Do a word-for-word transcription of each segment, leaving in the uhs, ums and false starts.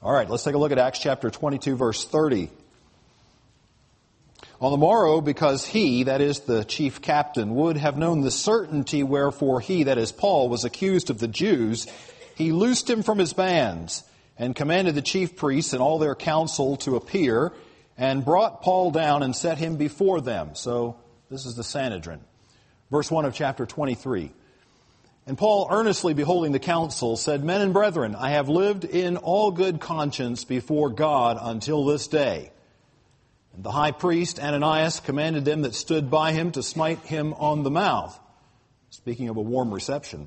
All right, let's take a look at Acts chapter twenty-two, verse thirty. On the morrow, because he, that is the chief captain, would have known the certainty wherefore he, that is Paul, was accused of the Jews, he loosed him from his bands, and commanded the chief priests and all their council to appear, and brought Paul down and set him before them. So, this is the Sanhedrin. Verse one of chapter twenty-three. And Paul, earnestly beholding the council, said, Men and brethren, I have lived in all good conscience before God until this day. And the high priest, Ananias, commanded them that stood by him to smite him on the mouth. Speaking of a warm reception.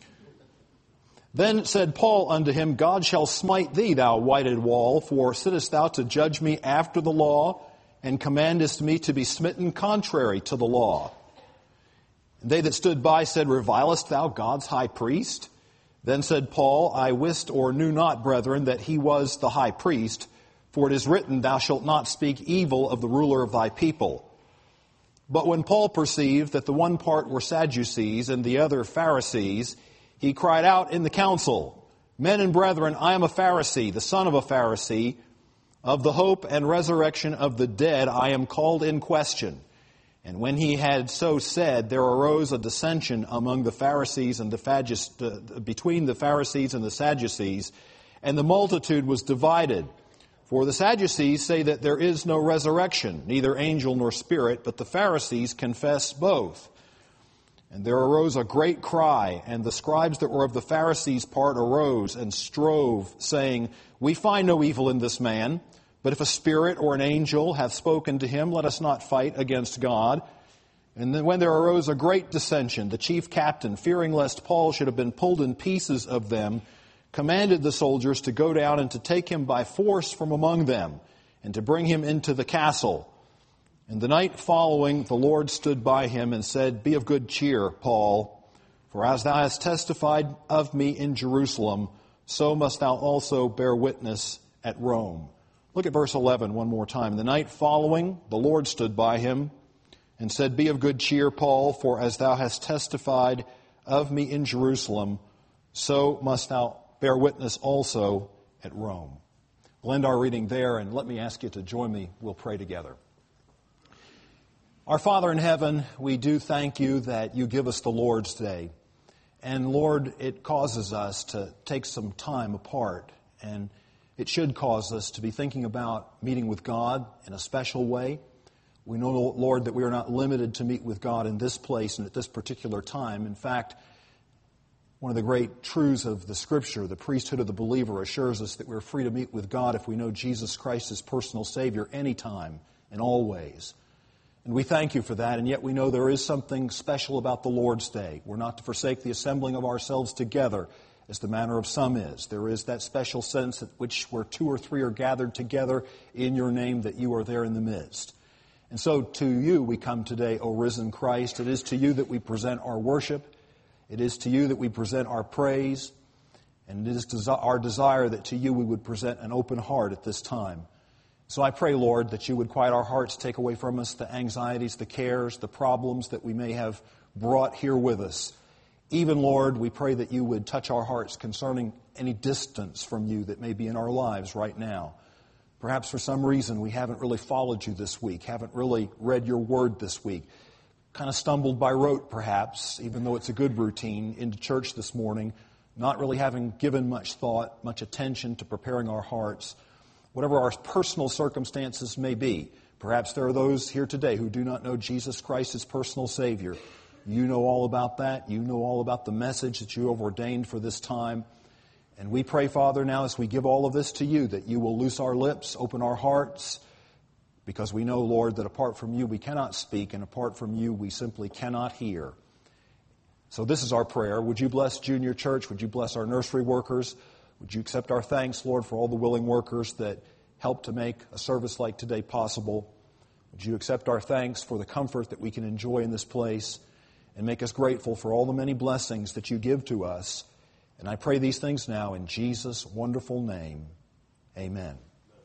Then said Paul unto him, God shall smite thee, thou whited wall, for sittest thou to judge me after the law, and commandest me to be smitten contrary to the law? And they that stood by said, Revilest thou God's high priest? Then said Paul, I wist or knew not, brethren, that he was the high priest, for it is written, Thou shalt not speak evil of the ruler of thy people. But when Paul perceived that the one part were Sadducees and the other Pharisees, he cried out in the council, Men and brethren, I am a Pharisee, the son of a Pharisee. Of the hope and resurrection of the dead I am called in question. And when he had so said, there arose a dissension among the Pharisees and the Phadus, uh, between the Pharisees and the Sadducees, and the multitude was divided. For the Sadducees say that there is no resurrection, neither angel nor spirit, but the Pharisees confess both. And there arose a great cry, and the scribes that were of the Pharisees' part arose and strove, saying, We find no evil in this man. But if a spirit or an angel hath spoken to him, let us not fight against God. And then when there arose a great dissension, the chief captain, fearing lest Paul should have been pulled in pieces of them, commanded the soldiers to go down and to take him by force from among them, and to bring him into the castle. And the night following, the Lord stood by him and said, Be of good cheer, Paul, for as thou hast testified of me in Jerusalem, so must thou also bear witness at Rome. Look at verse eleven one more time. The night following, the Lord stood by him and said, Be of good cheer, Paul, for as thou hast testified of me in Jerusalem, so must thou bear witness also at Rome. We'll end our reading there, and let me ask you to join me. We'll pray together. Our Father in heaven, we do thank you that you give us the Lord's Day. And Lord, it causes us to take some time apart, and it should cause us to be thinking about meeting with God in a special way. We know, Lord, that we are not limited to meet with God in this place and at this particular time. In fact, one of the great truths of the Scripture, the priesthood of the believer, assures us that we're free to meet with God if we know Jesus Christ as personal Savior anytime and always. And we thank you for that, and yet we know there is something special about the Lord's Day. We're not to forsake the assembling of ourselves together, as the manner of some is. There is that special sense at which where two or three are gathered together in your name, that you are there in the midst. And so to you we come today, O risen Christ. It is to you that we present our worship. It is to you that we present our praise. And it is desi- our desire that to you we would present an open heart at this time. So I pray, Lord, that you would quiet our hearts, take away from us the anxieties, the cares, the problems that we may have brought here with us. Even, Lord, we pray that you would touch our hearts concerning any distance from you that may be in our lives right now. Perhaps for some reason we haven't really followed you this week, haven't really read your word this week, kind of stumbled by rote perhaps, even though it's a good routine, into church this morning, not really having given much thought, much attention to preparing our hearts. Whatever our personal circumstances may be, perhaps there are those here today who do not know Jesus Christ as personal Savior. You know all about that. You know all about the message that you have ordained for this time. And we pray, Father, now as we give all of this to you, that you will loose our lips, open our hearts, because we know, Lord, that apart from you we cannot speak, and apart from you we simply cannot hear. So this is our prayer. Would you bless Junior Church? Would you bless our nursery workers? Would you accept our thanks, Lord, for all the willing workers that help to make a service like today possible? Would you accept our thanks for the comfort that we can enjoy in this place? And make us grateful for all the many blessings that you give to us. And I pray these things now in Jesus' wonderful name. Amen.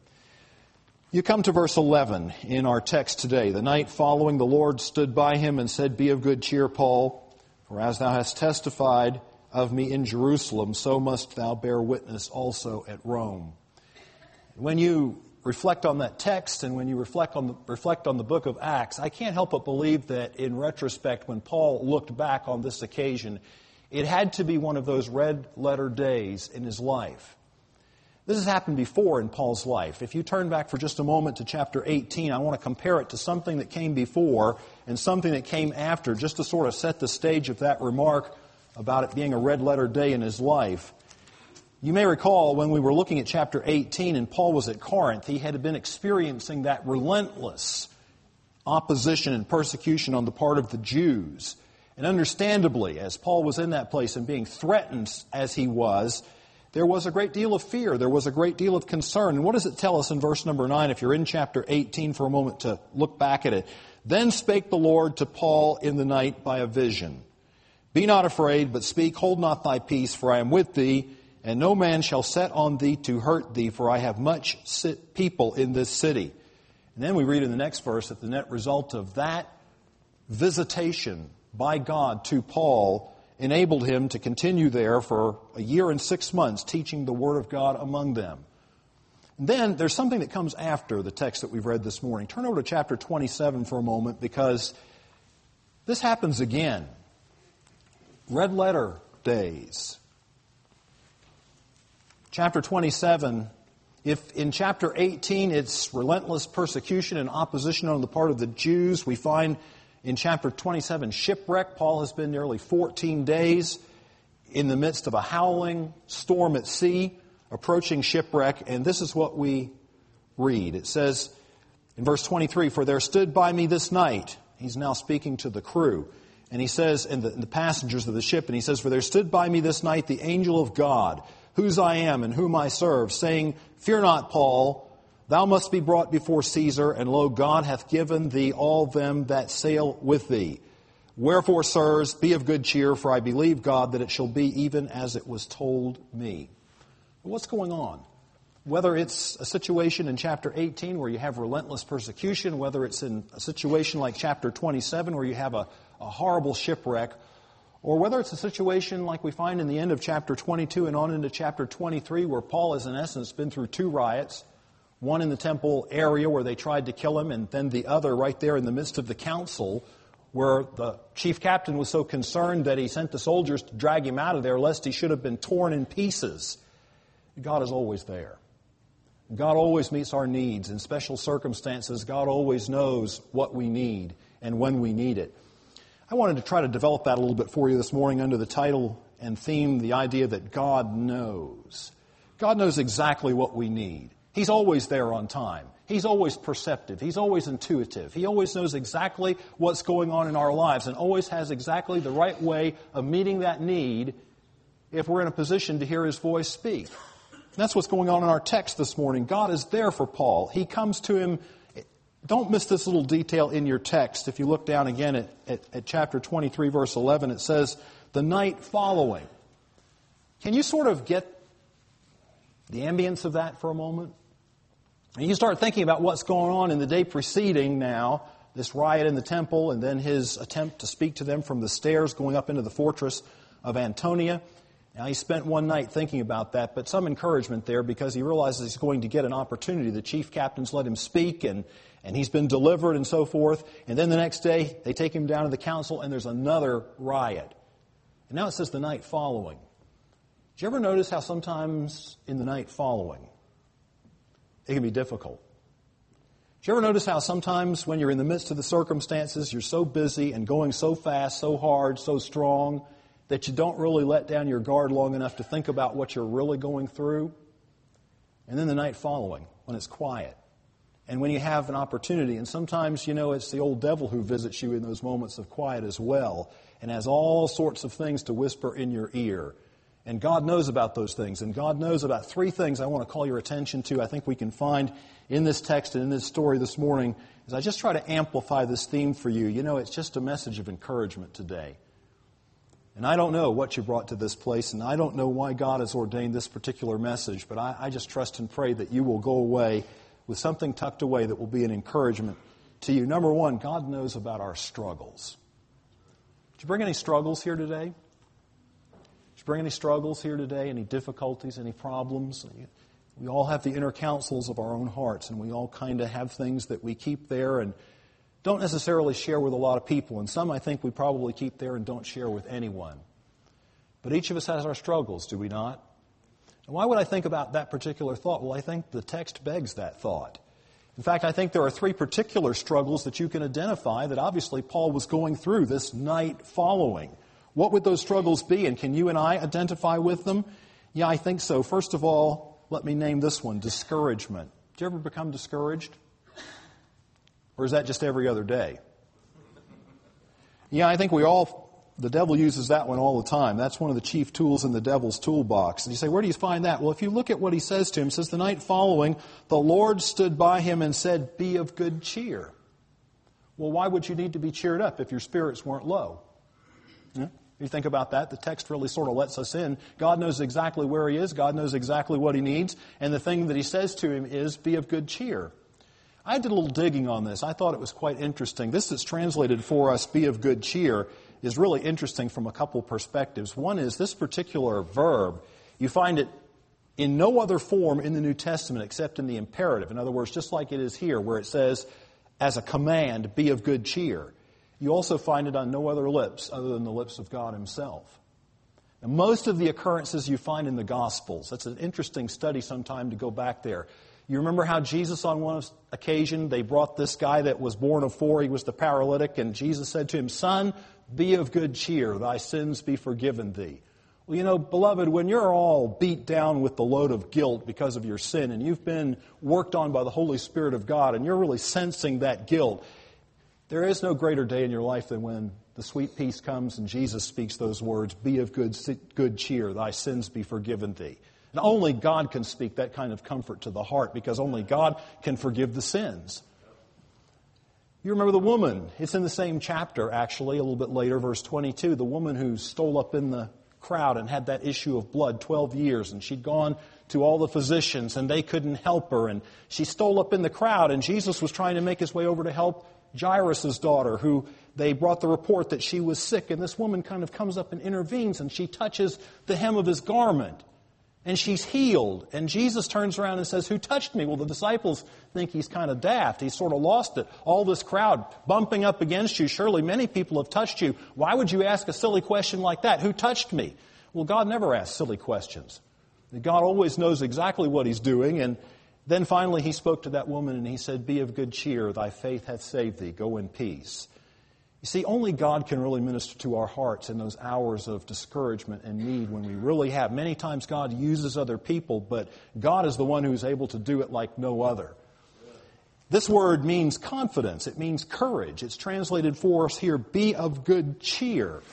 You come to verse eleven in our text today. The night following, the Lord stood by him and said, Be of good cheer, Paul, for as thou hast testified of me in Jerusalem, so must thou bear witness also at Rome. When you reflect on that text and when you reflect on the, reflect on the book of Acts, I can't help but believe that in retrospect, when Paul looked back on this occasion, it had to be one of those red letter days in his life. This has happened before in Paul's life. If you turn back for just a moment to chapter eighteen, I want to compare it to something that came before and something that came after, just to sort of set the stage of that remark about it being a red letter day in his life. You may recall when we were looking at chapter eighteen and Paul was at Corinth, he had been experiencing that relentless opposition and persecution on the part of the Jews. And understandably, as Paul was in that place and being threatened as he was, there was a great deal of fear. There was a great deal of concern. And what does it tell us in verse number nine, if you're in chapter eighteen for a moment to look back at it? Then spake the Lord to Paul in the night by a vision. Be not afraid, but speak, hold not thy peace, for I am with thee, and no man shall set on thee to hurt thee, for I have much people in this city. And then we read in the next verse that the net result of that visitation by God to Paul enabled him to continue there for a year and six months teaching the Word of God among them. And then there's something that comes after the text that we've read this morning. Turn over to chapter twenty-seven for a moment, because this happens again. Red letter days. Chapter twenty-seven, if in chapter eighteen it's relentless persecution and opposition on the part of the Jews, we find in chapter twenty-seven, shipwreck. Paul has been nearly fourteen days in the midst of a howling storm at sea, approaching shipwreck. And this is what we read. It says in verse twenty-three, for there stood by me this night. He's now speaking to the crew. And he says, and the, the passengers of the ship, and he says, for there stood by me this night the angel of God, whose I am and whom I serve, saying, fear not, Paul, thou must be brought before Caesar, and lo, God hath given thee all them that sail with thee. Wherefore, sirs, be of good cheer, for I believe God that it shall be even as it was told me. What's going on? Whether it's a situation in chapter eighteen where you have relentless persecution, whether it's in a situation like chapter twenty-seven where you have a, a horrible shipwreck, or whether it's a situation like we find in the end of chapter twenty-two and on into chapter twenty-three where Paul has in essence been through two riots, one in the temple area where they tried to kill him, and then the other right there in the midst of the council where the chief captain was so concerned that he sent the soldiers to drag him out of there lest he should have been torn in pieces. God is always there. God always meets our needs. In special circumstances, God always knows what we need and when we need it. I wanted to try to develop that a little bit for you this morning under the title and theme, the idea that God knows. God knows exactly what we need. He's always there on time. He's always perceptive. He's always intuitive. He always knows exactly what's going on in our lives and always has exactly the right way of meeting that need if we're in a position to hear His voice speak. And that's what's going on in our text this morning. God is there for Paul. He comes to him. Don't miss this little detail in your text. If you look down again at, at, at chapter twenty-three, verse eleven, it says, the night following. Can you sort of get the ambience of that for a moment? And you start thinking about what's going on in the day preceding now, this riot in the temple, and then his attempt to speak to them from the stairs going up into the fortress of Antonia. Now, he spent one night thinking about that, but some encouragement there because he realizes he's going to get an opportunity. The chief captains let him speak, and, and he's been delivered and so forth. And then the next day, they take him down to the council, and there's another riot. And now it says the night following. Did you ever notice how sometimes in the night following, it can be difficult? Did you ever notice how sometimes when you're in the midst of the circumstances, you're so busy and going so fast, so hard, so strong, that you don't really let down your guard long enough to think about what you're really going through? And then the night following, when it's quiet, and when you have an opportunity, and sometimes, you know, it's the old devil who visits you in those moments of quiet as well, and has all sorts of things to whisper in your ear. And God knows about those things, and God knows about three things I want to call your attention to, I think we can find in this text and in this story this morning, as I just try to amplify this theme for you. You know, it's just a message of encouragement today. And I don't know what you brought to this place, and I don't know why God has ordained this particular message, but I, I just trust and pray that you will go away with something tucked away that will be an encouragement to you. Number one, God knows about our struggles. Did you bring any struggles here today? Did you bring any struggles here today? Any difficulties, any problems? We all have the inner counsels of our own hearts, and we all kind of have things that we keep there and don't necessarily share with a lot of people. And some I think we probably keep there and don't share with anyone. But each of us has our struggles, do we not? And why would I think about that particular thought? Well, I think the text begs that thought. In fact, I think there are three particular struggles that you can identify that obviously Paul was going through this night following. What would those struggles be, and can you and I identify with them? Yeah, I think so. First of all, let me name this one, discouragement. Do you ever become discouraged? Or is that just every other day? Yeah, I think we all, the devil uses that one all the time. That's one of the chief tools in the devil's toolbox. And you say, where do you find that? Well, if you look at what he says to him, he says, the night following, the Lord stood by him and said, be of good cheer. Well, why would you need to be cheered up if your spirits weren't low? Yeah? You think about that, the text really sort of lets us in. God knows exactly where he is. God knows exactly what he needs. And the thing that he says to him is, be of good cheer. I did a little digging on this. I thought it was quite interesting. This that's translated for us, be of good cheer, is really interesting from a couple perspectives. One is this particular verb, you find it in no other form in the New Testament except in the imperative. In other words, just like it is here where it says, as a command, be of good cheer. You also find it on no other lips other than the lips of God himself. Now, most of the occurrences you find in the Gospels, that's an interesting study sometime to go back there. You remember how Jesus on one occasion, they brought this guy that was born of four, he was the paralytic, and Jesus said to him, son, be of good cheer, thy sins be forgiven thee. Well, you know, beloved, when you're all beat down with the load of guilt because of your sin, and you've been worked on by the Holy Spirit of God, and you're really sensing that guilt, there is no greater day in your life than when the sweet peace comes and Jesus speaks those words, be of good, good cheer, thy sins be forgiven thee. And only God can speak that kind of comfort to the heart because only God can forgive the sins. You remember the woman. It's in the same chapter, actually, a little bit later, verse twenty-two. The woman who stole up in the crowd and had that issue of blood twelve years. And she'd gone to all the physicians and they couldn't help her. And she stole up in the crowd and Jesus was trying to make his way over to help Jairus' daughter, who they brought the report that she was sick. And this woman kind of comes up and intervenes and she touches the hem of his garment. And she's healed. And Jesus turns around and says, who touched me? Well, the disciples think he's kind of daft. He's sort of lost it. All this crowd bumping up against you. Surely many people have touched you. Why would you ask a silly question like that? Who touched me? Well, God never asks silly questions. God always knows exactly what he's doing. And then finally he spoke to that woman and he said, be of good cheer. Thy faith hath saved thee. Go in peace. You see, only God can really minister to our hearts in those hours of discouragement and need when we really have. Many times God uses other people, but God is the one who's able to do it like no other. This word means confidence. It means courage. It's translated for us here, be of good cheer.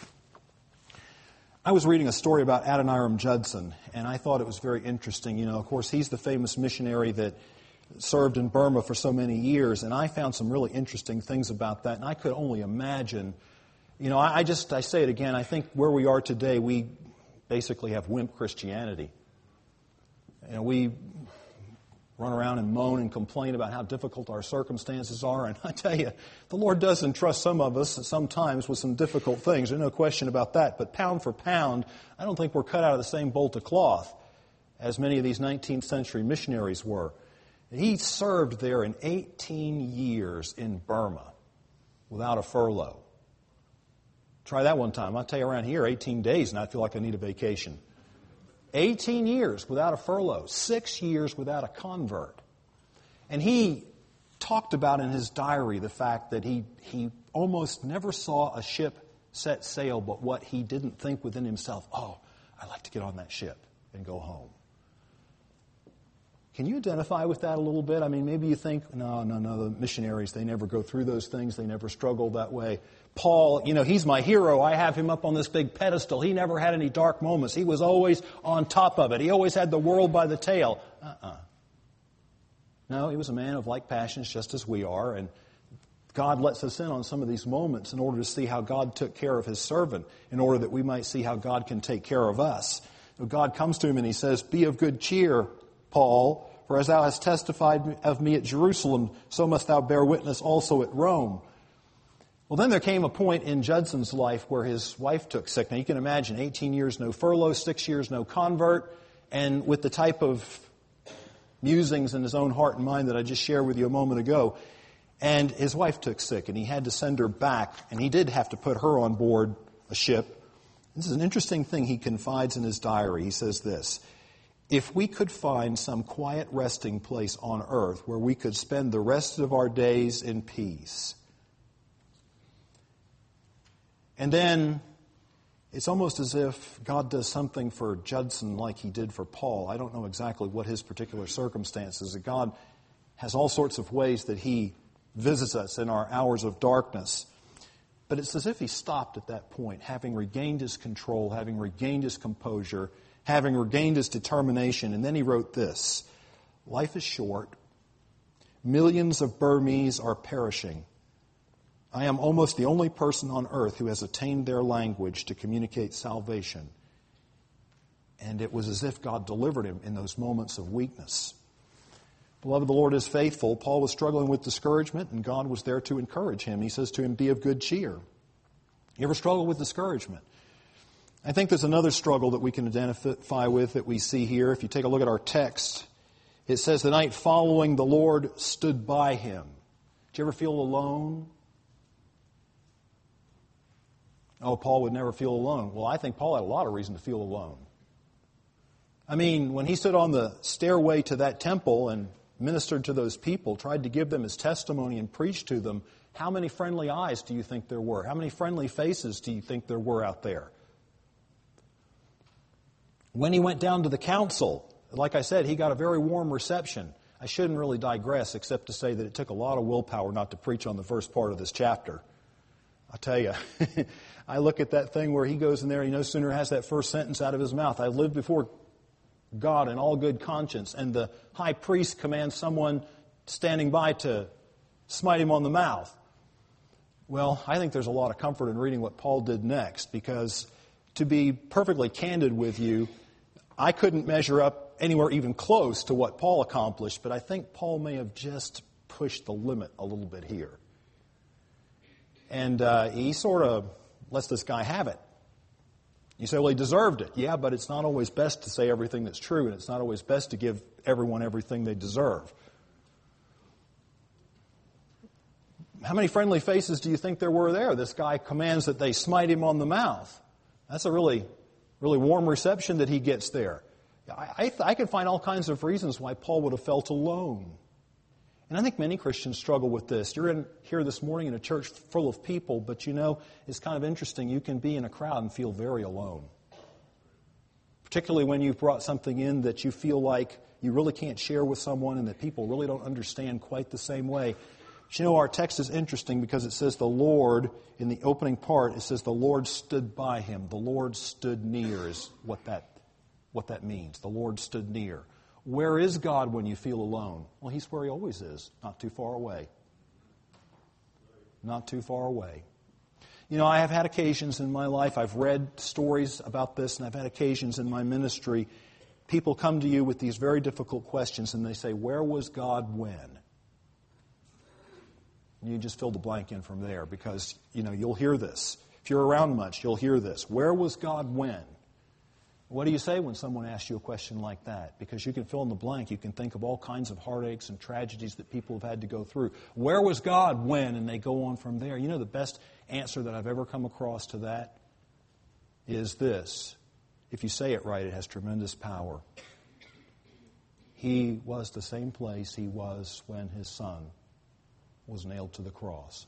I was reading a story about Adoniram Judson, and I thought it was very interesting. You know, of course, he's the famous missionary that served in Burma for so many years, and I found some really interesting things about that, and I could only imagine, you know, I, I just, I say it again, I think where we are today, we basically have wimp Christianity. You know, we run around and moan and complain about how difficult our circumstances are, and I tell you, the Lord does entrust some of us sometimes with some difficult things, there's no question about that, but pound for pound, I don't think we're cut out of the same bolt of cloth as many of these nineteenth century missionaries were. He served there in eighteen years in Burma without a furlough. Try that one time. I'll tell you around here, eighteen days, and I feel like I need a vacation. eighteen years without a furlough. Six years without a convert. And he talked about in his diary the fact that he, he almost never saw a ship set sail, but what he didn't think within himself, oh, I'd like to get on that ship and go home. Can you identify with that a little bit? I mean, maybe you think, no, no, no, the missionaries, they never go through those things. They never struggle that way. Paul, you know, he's my hero. I have him up on this big pedestal. He never had any dark moments. He was always on top of it. He always had the world by the tail. Uh-uh. No, he was a man of like passions just as we are. And God lets us in on some of these moments in order to see how God took care of his servant, in order that we might see how God can take care of us. So God comes to him and he says, be of good cheer, Paul, for as thou hast testified of me at Jerusalem, so must thou bear witness also at Rome. Well, then there came a point in Judson's life where his wife took sick. Now, you can imagine, eighteen years no furlough, six years no convert, and with the type of musings in his own heart and mind that I just shared with you a moment ago. And his wife took sick, and he had to send her back, and he did have to put her on board a ship. This is an interesting thing he confides in his diary. He says this: if we could find some quiet resting place on earth where we could spend the rest of our days in peace. And then it's almost as if God does something for Judson like he did for Paul. I don't know exactly what his particular circumstances are. God has all sorts of ways that he visits us in our hours of darkness. But it's as if he stopped at that point, having regained his control, having regained his composure, having regained his determination. And then he wrote this: life is short. Millions of Burmese are perishing. I am almost the only person on earth who has attained their language to communicate salvation. And it was as if God delivered him in those moments of weakness. Beloved, the Lord is faithful. Paul was struggling with discouragement, and God was there to encourage him. He says to him, be of good cheer. You ever struggle with discouragement? I think there's another struggle that we can identify with that we see here. If you take a look at our text, it says, the night following, the Lord stood by him. Did you ever feel alone? Oh, Paul would never feel alone. Well, I think Paul had a lot of reason to feel alone. I mean, when he stood on the stairway to that temple and ministered to those people, tried to give them his testimony and preached to them, how many friendly eyes do you think there were? How many friendly faces do you think there were out there? When he went down to the council, like I said, he got a very warm reception. I shouldn't really digress except to say that it took a lot of willpower not to preach on the first part of this chapter. I'll tell you, I look at that thing where he goes in there, he no sooner has that first sentence out of his mouth. I lived before God in all good conscience, and the high priest commands someone standing by to smite him on the mouth. Well, I think there's a lot of comfort in reading what Paul did next, because to be perfectly candid with you, I couldn't measure up anywhere even close to what Paul accomplished, but I think Paul may have just pushed the limit a little bit here. And uh, he sort of lets this guy have it. You say, well, he deserved it. Yeah, but it's not always best to say everything that's true, and it's not always best to give everyone everything they deserve. How many friendly faces do you think there were there? This guy commands that they smite him on the mouth. That's a really, really warm reception that he gets there. I, I, I can find all kinds of reasons why Paul would have felt alone. And I think many Christians struggle with this. You're in here this morning in a church full of people, but you know, it's kind of interesting. You can be in a crowd and feel very alone. Particularly when you've brought something in that you feel like you really can't share with someone and that people really don't understand quite the same way. But you know, our text is interesting because it says the Lord, in the opening part, it says the Lord stood by him. The Lord stood near is what that, what that means. The Lord stood near. Where is God when you feel alone? Well, He's where He always is, not too far away. Not too far away. You know, I have had occasions in my life, I've read stories about this, and I've had occasions in my ministry, people come to you with these very difficult questions, and they say, where was God when? And you just fill the blank in from there, because, you know, you'll hear this. If you're around much, you'll hear this. Where was God when? What do you say when someone asks you a question like that? Because you can fill in the blank. You can think of all kinds of heartaches and tragedies that people have had to go through. Where was God when? And they go on from there. You know, the best answer that I've ever come across to that is this. If you say it right, it has tremendous power. He was the same place He was when His Son was nailed to the cross.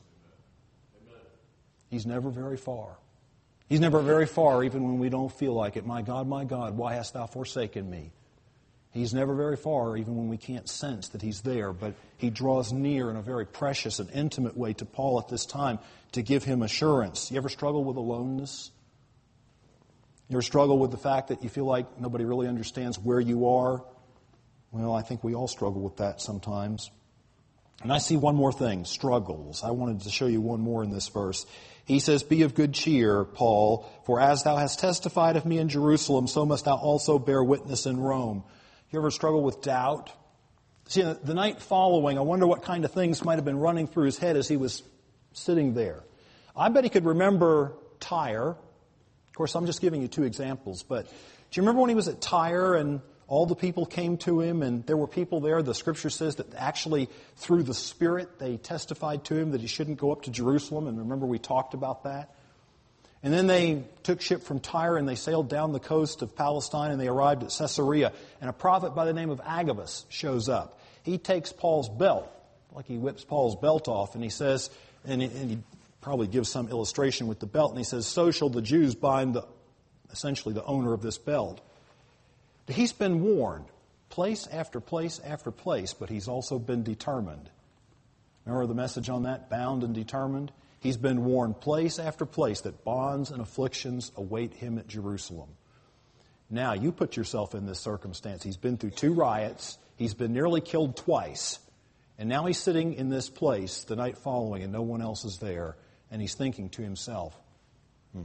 He's never very far. He's never very far, even when we don't feel like it. My God, my God, why hast Thou forsaken me? He's never very far, even when we can't sense that He's there. But He draws near in a very precious and intimate way to Paul at this time to give him assurance. You ever struggle with aloneness? You ever struggle with the fact that you feel like nobody really understands where you are? Well, I think we all struggle with that sometimes. And I see one more thing, struggles. I wanted to show you one more in this verse. He says, be of good cheer, Paul, for as thou hast testified of me in Jerusalem, so must thou also bear witness in Rome. You ever struggle with doubt? See, the night following, I wonder what kind of things might have been running through his head as he was sitting there. I bet he could remember Tyre. Of course, I'm just giving you two examples, but do you remember when he was at Tyre and All the people came to him, and there were people there. The Scripture says that actually through the Spirit they testified to him that he shouldn't go up to Jerusalem. And remember, we talked about that. And then they took ship from Tyre and they sailed down the coast of Palestine and they arrived at Caesarea. And a prophet by the name of Agabus shows up. He takes Paul's belt, like he whips Paul's belt off, and he says, and he, and he probably gives some illustration with the belt, and he says, so shall the Jews bind the, essentially the owner of this belt. He's been warned, place after place after place, but he's also been determined. Remember the message on that? Bound and determined? He's been warned place after place that bonds and afflictions await him at Jerusalem. Now, you put yourself in this circumstance. He's been through two riots. He's been nearly killed twice. And now he's sitting in this place the night following and no one else is there. And he's thinking to himself, hmm,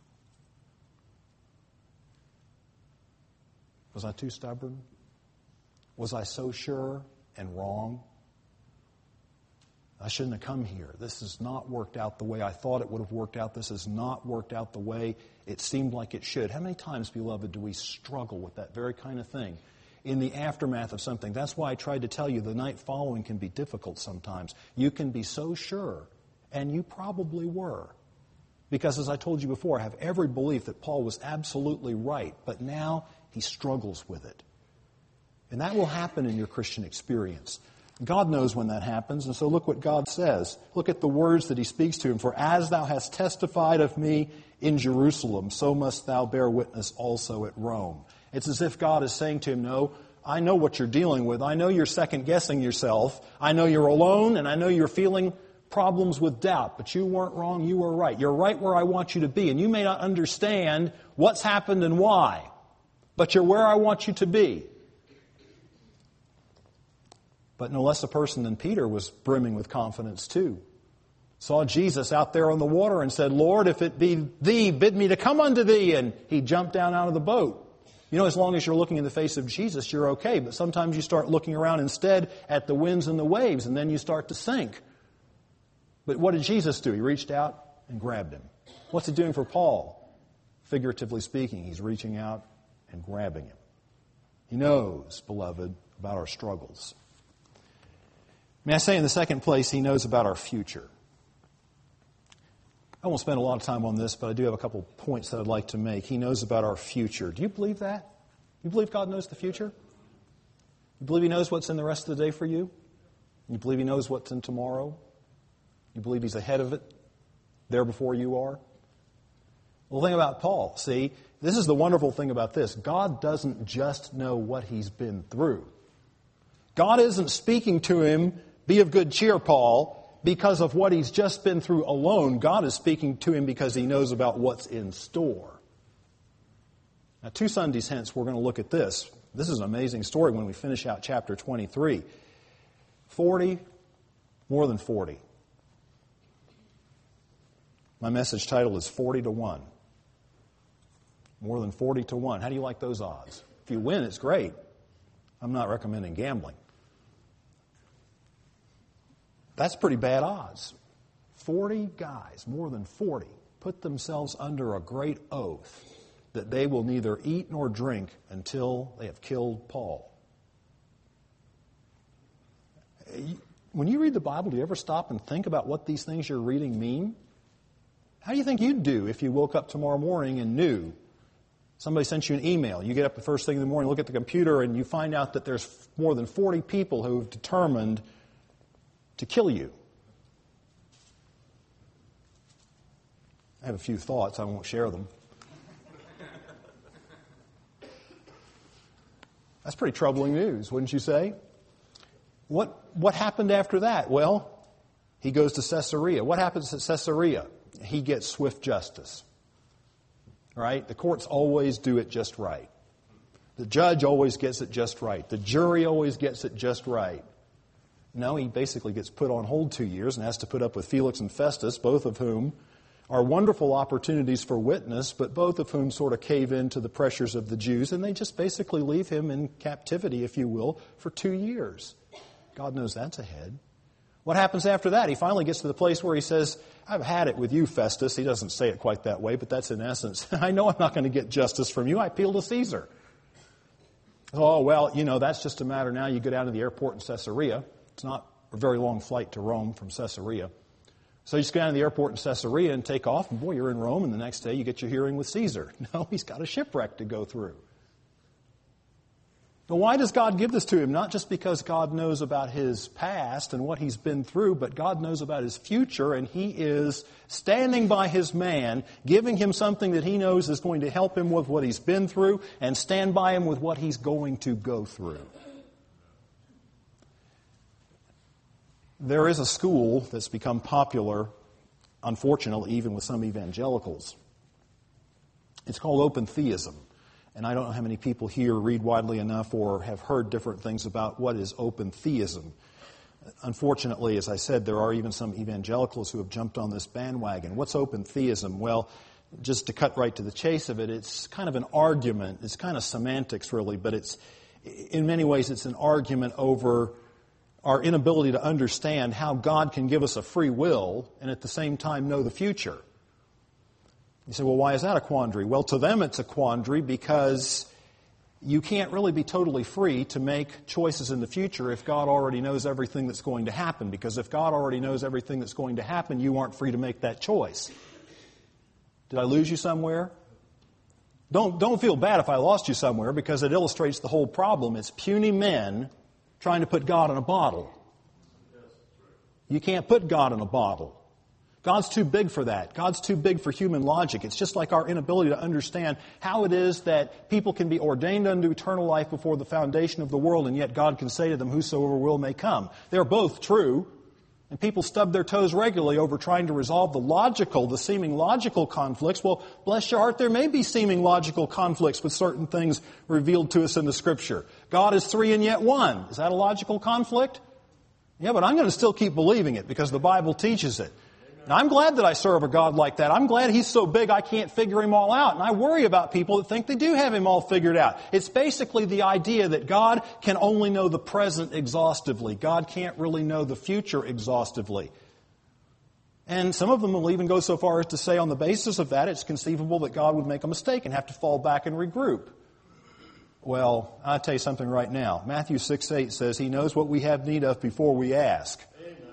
was I too stubborn? Was I so sure and wrong? I shouldn't have come here. This has not worked out the way I thought it would have worked out. This has not worked out the way it seemed like it should. How many times, beloved, do we struggle with that very kind of thing in the aftermath of something? That's why I tried to tell you the night following can be difficult sometimes. You can be so sure, and you probably were. Because as I told you before, I have every belief that Paul was absolutely right, but now he struggles with it. And that will happen in your Christian experience. God knows when that happens, and so look what God says. Look at the words that he speaks to him. For as thou hast testified of me in Jerusalem, so must thou bear witness also at Rome. It's as if God is saying to him, no, I know what you're dealing with. I know you're second-guessing yourself. I know you're alone, and I know you're feeling problems with doubt. But you weren't wrong, you were right. You're right where I want you to be. And you may not understand what's happened and why, but you're where I want you to be. But no less a person than Peter was brimming with confidence too. Saw Jesus out there on the water and said, Lord, if it be thee, bid me to come unto thee. And he jumped down out of the boat. You know, as long as you're looking in the face of Jesus, you're okay. But sometimes you start looking around instead at the winds and the waves, and then you start to sink. But what did Jesus do? He reached out and grabbed him. What's he doing for Paul? Figuratively speaking, he's reaching out and grabbing him. He knows, beloved, about our struggles. May I say in the second place, he knows about our future. I won't spend a lot of time on this, but I do have a couple points that I'd like to make. He knows about our future. Do you believe that? You believe God knows the future? You believe he knows what's in the rest of the day for you? You believe he knows what's in tomorrow? You believe he's ahead of it, there before you are? Well, the thing about Paul, see, this is the wonderful thing about this. God doesn't just know what he's been through. God isn't speaking to him, be of good cheer, Paul, because of what he's just been through alone. God is speaking to him because he knows about what's in store. Now, two Sundays hence, we're going to look at this. This is an amazing story when we finish out chapter twenty-three. Forty, more than forty. My message title is forty to one. More than forty to one. How do you like those odds? If you win, it's great. I'm not recommending gambling. That's pretty bad odds. Forty guys, more than forty, put themselves under a great oath that they will neither eat nor drink until they have killed Paul. When you read the Bible, do you ever stop and think about what these things you're reading mean? How do you think you'd do if you woke up tomorrow morning and knew somebody sent you an email? You get up the first thing in the morning, look at the computer, and you find out that there's more than forty people who have determined to kill you. I have a few thoughts. I won't share them. That's pretty troubling news, wouldn't you say? What, what happened after that? Well, he goes to Caesarea. What happens at Caesarea? He gets swift justice. Right? The courts always do it just right. The judge always gets it just right. The jury always gets it just right. No, he basically gets put on hold two years and has to put up with Felix and Festus, both of whom are wonderful opportunities for witness, but both of whom sort of cave in to the pressures of the Jews, and they just basically leave him in captivity, if you will, for two years. God knows that's ahead. What happens after that? He finally gets to the place where he says, I've had it with you, Festus. He doesn't say it quite that way, but that's in essence. I know I'm not going to get justice from you. I appeal to Caesar. Oh, well, you know, that's just a matter now. You go down to the airport in Caesarea. It's not a very long flight to Rome from Caesarea. So you just go down to the airport in Caesarea and take off, and boy, you're in Rome, and the next day you get your hearing with Caesar. No, he's got a shipwreck to go through. Now, why does God give this to him? Not just because God knows about his past and what he's been through, but God knows about his future, and he is standing by his man, giving him something that he knows is going to help him with what he's been through and stand by him with what he's going to go through. There is a school that's become popular, unfortunately, even with some evangelicals. It's called open theism. And I don't know how many people here read widely enough or have heard different things about what is open theism. Unfortunately, as I said, there are even some evangelicals who have jumped on this bandwagon. What's open theism? Well, just to cut right to the chase of it, it's kind of an argument. It's kind of semantics, really, but it's in many ways it's an argument over our inability to understand how God can give us a free will and at the same time know the future. You say, well, why is that a quandary? Well, to them it's a quandary because you can't really be totally free to make choices in the future if God already knows everything that's going to happen. Because if God already knows everything that's going to happen, you aren't free to make that choice. Did I lose you somewhere? Don't, don't feel bad if I lost you somewhere, because it illustrates the whole problem. It's puny men trying to put God in a bottle. You can't put God in a bottle. God's too big for that. God's too big for human logic. It's just like our inability to understand how it is that people can be ordained unto eternal life before the foundation of the world, and yet God can say to them, whosoever will may come. They're both true, and people stub their toes regularly over trying to resolve the logical, the seeming logical conflicts. Well, bless your heart, there may be seeming logical conflicts with certain things revealed to us in the Scripture. God is three and yet one. Is that a logical conflict? Yeah, but I'm going to still keep believing it because the Bible teaches it. Now, I'm glad that I serve a God like that. I'm glad He's so big I can't figure Him all out. And I worry about people that think they do have Him all figured out. It's basically the idea that God can only know the present exhaustively. God can't really know the future exhaustively. And some of them will even go so far as to say on the basis of that, it's conceivable that God would make a mistake and have to fall back and regroup. Well, I'll tell you something right now. Matthew six eight says He knows what we have need of before we ask.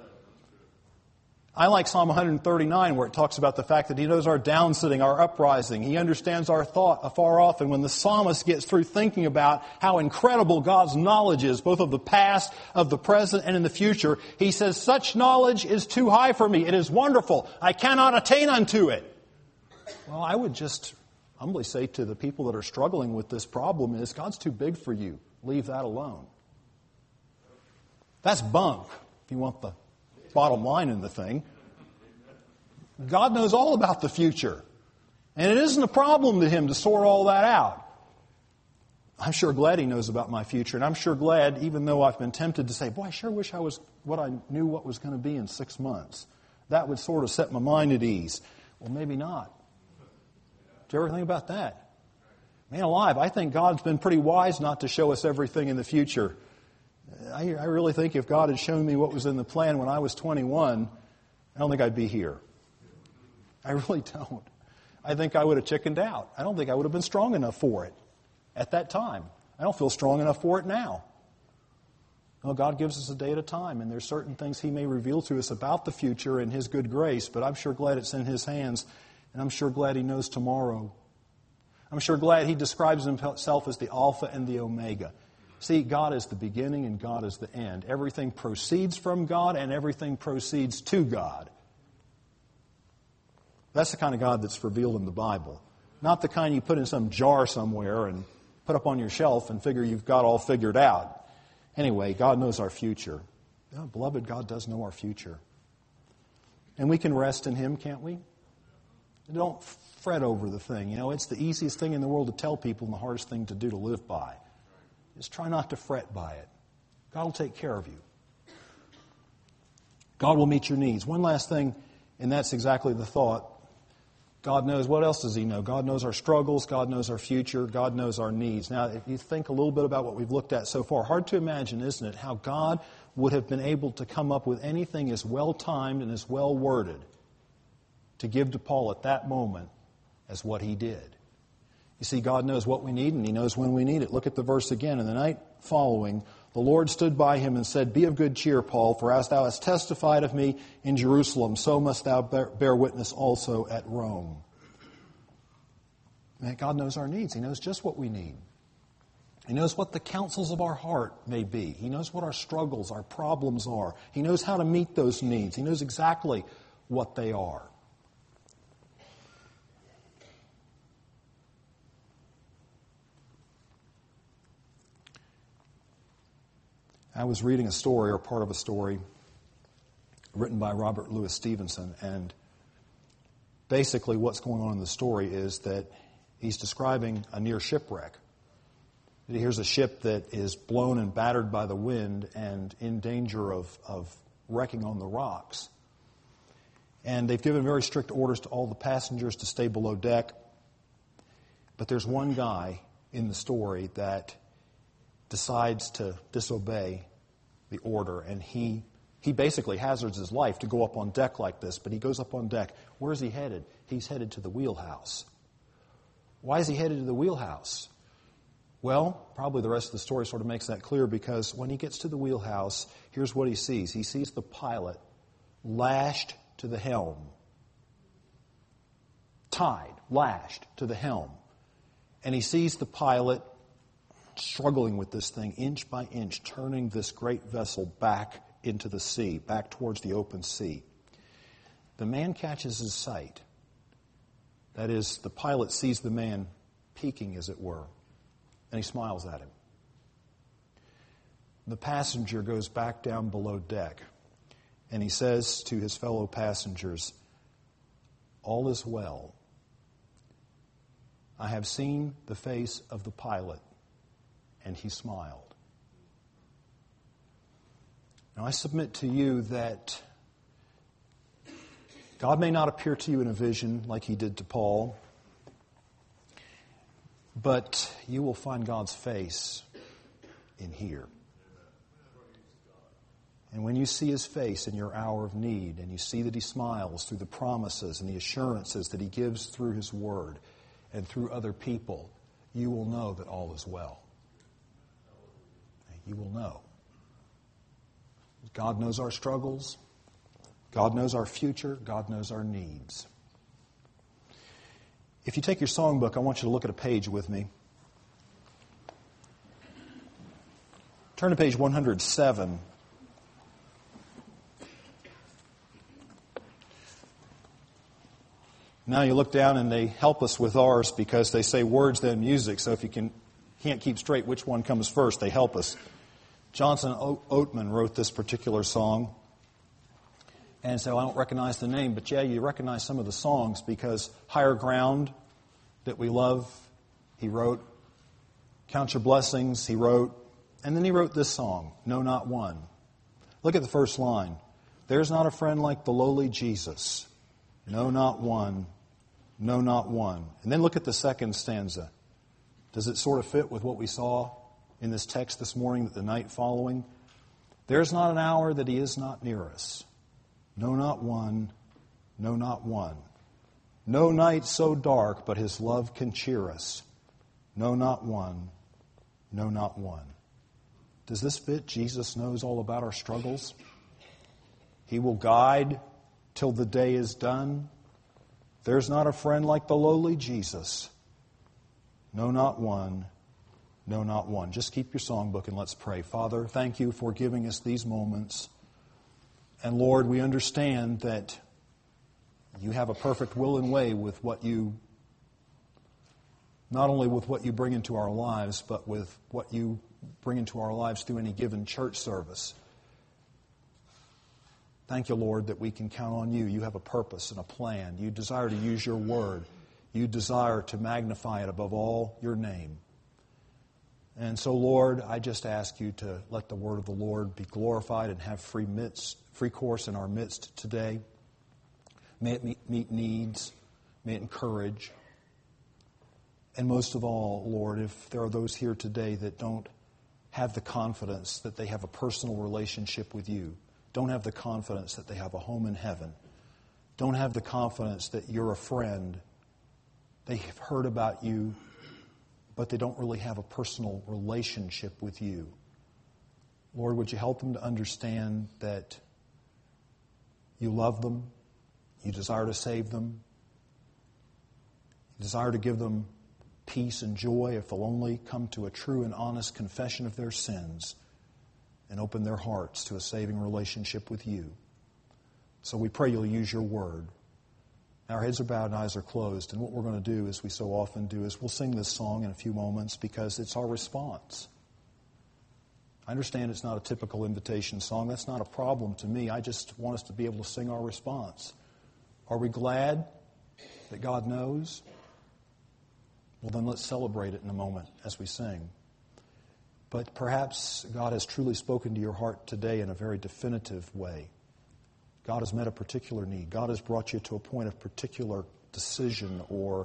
I like Psalm one thirty-nine, where it talks about the fact that He knows our downsitting, our uprising. He understands our thought afar off. And when the psalmist gets through thinking about how incredible God's knowledge is, both of the past, of the present, and in the future, he says, such knowledge is too high for me. It is wonderful. I cannot attain unto it. Well, I would just humbly say to the people that are struggling with this problem is, God's too big for you. Leave that alone. That's bunk, if you want the bottom line in the thing. God knows all about the future. And it isn't a problem to Him to sort all that out. I'm sure glad He knows about my future. And I'm sure glad, even though I've been tempted to say, boy, I sure wish I was what I knew what was going to be in six months. That would sort of set my mind at ease. Well, maybe not. Do you ever think about that? Man alive, I think God's been pretty wise not to show us everything in the future. I, I really think if God had shown me what was in the plan when I was twenty-one, I don't think I'd be here. I really don't. I think I would have chickened out. I don't think I would have been strong enough for it at that time. I don't feel strong enough for it now. No, God gives us a day at a time, and there's certain things He may reveal to us about the future in His good grace, but I'm sure glad it's in His hands, and I'm sure glad He knows tomorrow. I'm sure glad He describes Himself as the Alpha and the Omega. See, God is the beginning and God is the end. Everything proceeds from God and everything proceeds to God. That's the kind of God that's revealed in the Bible. Not the kind you put in some jar somewhere and put up on your shelf and figure you've got all figured out. Anyway, God knows our future. Oh, beloved, God does know our future. And we can rest in Him, can't we? Don't fret over the thing. You know, it's the easiest thing in the world to tell people and the hardest thing to do to live by. Just try not to fret by it. God will take care of you. God will meet your needs. One last thing, and that's exactly the thought. God knows. What else does He know? God knows our struggles. God knows our future. God knows our needs. Now, if you think a little bit about what we've looked at so far, hard to imagine, isn't it, how God would have been able to come up with anything as well-timed and as well-worded to give to Paul at that moment as what he did. You see, God knows what we need, and He knows when we need it. Look at the verse again. In the night following, the Lord stood by him and said, Be of good cheer, Paul, for as thou hast testified of me in Jerusalem, so must thou bear witness also at Rome. Man, God knows our needs. He knows just what we need. He knows what the counsels of our heart may be. He knows what our struggles, our problems are. He knows how to meet those needs. He knows exactly what they are. I was reading a story, or part of a story, written by Robert Louis Stevenson, and basically what's going on in the story is that he's describing a near shipwreck. Here's a ship that is blown and battered by the wind and in danger of, of wrecking on the rocks. And they've given very strict orders to all the passengers to stay below deck. But there's one guy in the story that decides to disobey the order, and he he basically hazards his life to go up on deck like this, but he goes up on deck. Where's he headed? He's headed to the wheelhouse. Why is he headed to the wheelhouse? Well, probably the rest of the story sort of makes that clear, because when he gets to the wheelhouse, here's what he sees. He sees the pilot lashed to the helm. Tied, lashed to the helm. And he sees the pilot struggling with this thing inch by inch, turning this great vessel back into the sea, back towards the open sea. The man catches his sight. That is, the pilot sees the man peeking, as it were, and he smiles at him. The passenger goes back down below deck, and he says to his fellow passengers, All is well. I have seen the face of the pilot, and he smiled. Now, I submit to you that God may not appear to you in a vision like He did to Paul, but you will find God's face in here. And when you see His face in your hour of need, and you see that He smiles through the promises and the assurances that He gives through His Word and through other people, you will know that all is well. You will know. God knows our struggles. God knows our future. God knows our needs. If you take your songbook, I want you to look at a page with me. Turn to page one hundred seven. Now you look down and they help us with ours because they say words then music. So if you can, can't keep straight which one comes first, they help us. Johnson Oatman wrote this particular song. And so I don't recognize the name, but yeah, you recognize some of the songs because Higher Ground, that we love, he wrote. Count Your Blessings, he wrote. And then he wrote this song, No Not One. Look at the first line. There's not a friend like the lowly Jesus. No, not one. No, not one. And then look at the second stanza. Does it sort of fit with what we saw in this text this morning, the night following? There's not an hour that He is not near us. No, not one. No, not one. No night so dark, but His love can cheer us. No, not one. No, not one. Does this fit? Jesus knows all about our struggles. He will guide till the day is done. There's not a friend like the lowly Jesus. No, not one. No, not one. Just keep your songbook and let's pray. Father, thank You for giving us these moments. And Lord, we understand that You have a perfect will and way with what You, not only with what You bring into our lives, but with what You bring into our lives through any given church service. Thank You, Lord, that we can count on You. You have a purpose and a plan. You desire to use Your word. You desire to magnify it above all Your name. And so, Lord, I just ask You to let the word of the Lord be glorified and have free midst, free course in our midst today. May it meet, meet needs. May it encourage. And most of all, Lord, if there are those here today that don't have the confidence that they have a personal relationship with You, don't have the confidence that they have a home in heaven, don't have the confidence that You're a friend, they have heard about You, but they don't really have a personal relationship with you. Lord, would you help them to understand that you love them, you desire to save them, you desire to give them peace and joy if they'll only come to a true and honest confession of their sins and open their hearts to a saving relationship with you. So we pray you'll use your word. Our heads are bowed and eyes are closed, and what we're going to do, as we so often do, is we'll sing this song in a few moments because it's our response. I understand it's not a typical invitation song. That's not a problem to me. I just want us to be able to sing our response. Are we glad that God knows? Well, then let's celebrate it in a moment as we sing. But perhaps God has truly spoken to your heart today in a very definitive way. God has met a particular need. God has brought you to a point of particular decision, or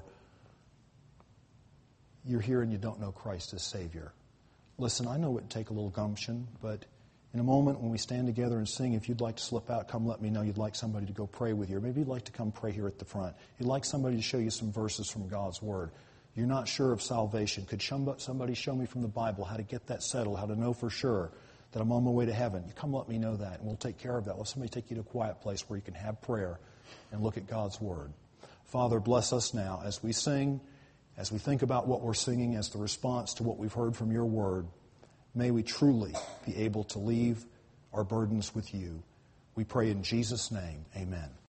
you're here and you don't know Christ as Savior. Listen, I know it would take a little gumption, but in a moment when we stand together and sing, if you'd like to slip out, come let me know you'd like somebody to go pray with you. Or maybe you'd like to come pray here at the front. You'd like somebody to show you some verses from God's Word. You're not sure of salvation. Could somebody show me from the Bible how to get that settled, how to know for sure that I'm on my way to heaven? You come let me know that, and we'll take care of that. Let somebody take you to a quiet place where you can have prayer and look at God's Word. Father, bless us now as we sing, as we think about what we're singing as the response to what we've heard from your Word. May we truly be able to leave our burdens with you. We pray in Jesus' name, amen.